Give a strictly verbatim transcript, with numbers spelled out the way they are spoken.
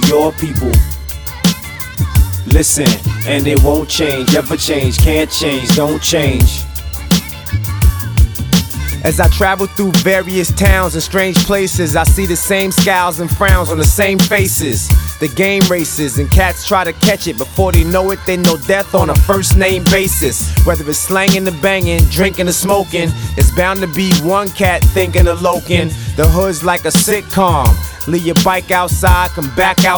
your people. Listen, and it won't change, ever change, can't change, don't change. As I travel through various towns and strange places, I see the same scowls and frowns on the same faces. The game races and cats try to catch it. Before they know it, they know death on a first name basis. Whether it's slanging or banging, drinking or smoking, it's bound to be one cat thinking of loking. The hood's like a sitcom. Leave your bike outside, come back out.